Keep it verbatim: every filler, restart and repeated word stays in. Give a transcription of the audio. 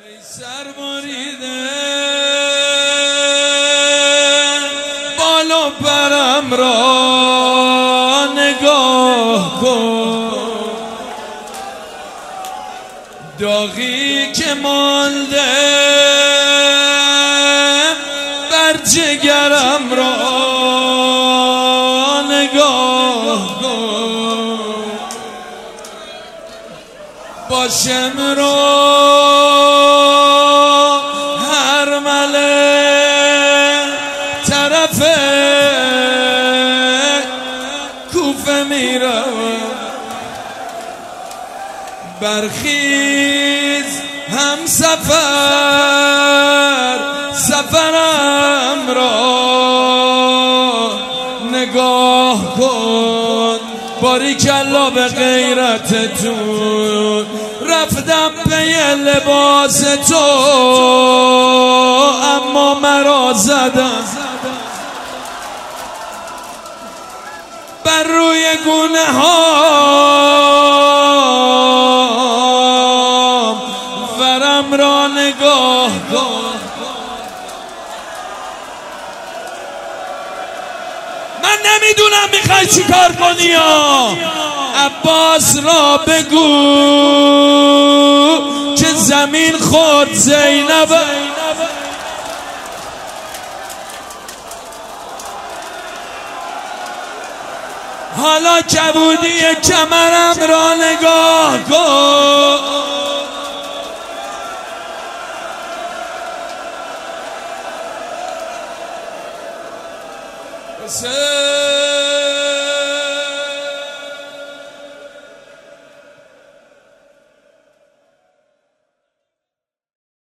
ای سر بریده بال و برم را نگاه کن، داغی که مانده بر جگرم را نگاه کن، باشم رو هر مله طرف کوفه میرم، برخیز هم سفر سفرم را نگاه کن، باریکلا به غیرتتون رفتم پی لباس تو اما مرا زدم بر روی گونه ها، ورم را نگاه کن. من نمیدونم میخوای چی کار کنی یا عباس را بگو که زمین خود زینب، حالا کبودی کمرم را نگاه کن، حسین